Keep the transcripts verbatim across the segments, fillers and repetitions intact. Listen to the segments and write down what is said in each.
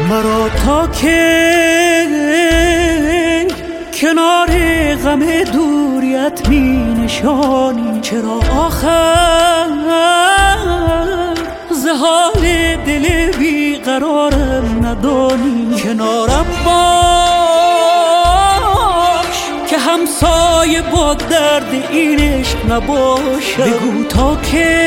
مرا تا که کنار غم دوریت می نشانی، چرا آخر ز حال دل بیقرارم ندانی؟ کنارم باش که همسایه با درد این عشق نباشد. بگو تا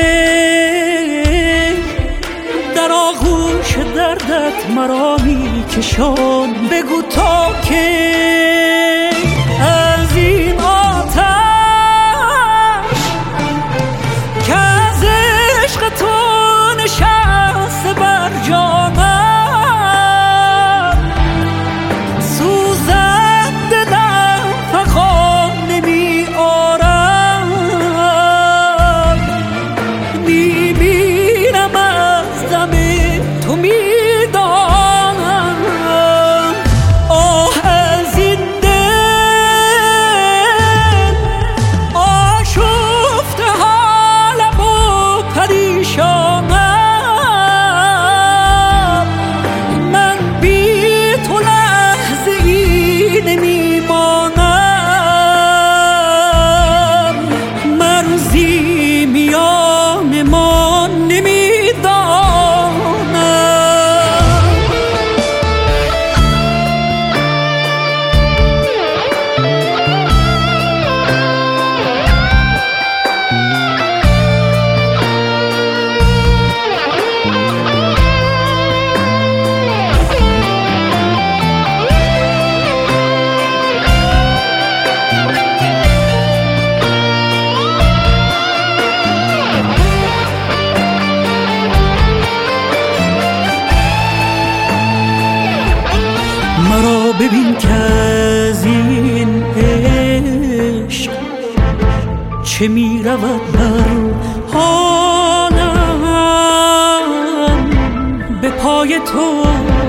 که در آغوش دردت مرا می کشان، بگو تا که از این آتش که از عشق تو نشسته بر جانم، سوزد دلم فغان نمی آرم، میمیرم از غم تو میدانم. آه از این دل آشفته حالم و پریشانم، من بی تو لحظه ای نمیمانم، مرزی میان ما نمیدانم. مرا ببین که از این عشق چه می رود بر حالم، به پای تو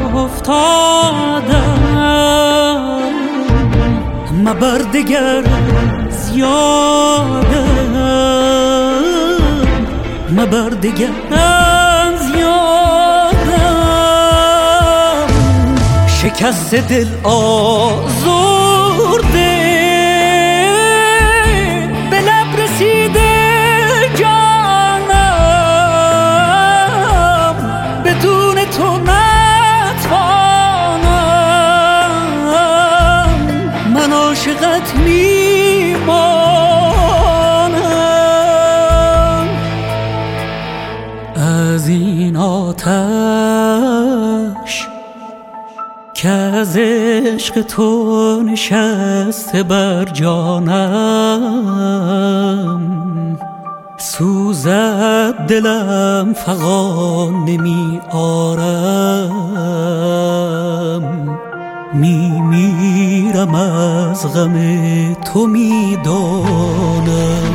افتادم، مبر دگر زیادم، مبر دگر زیادم، شکست دل آزرده به لب رسیده جانم، بدون تو نتوانم، من عاشقت میمانم. از این آتش که از عشق تو نشسته بر جانم، سوزد دلم فغان نمی آرم، میمیرم از غم تو میدانم.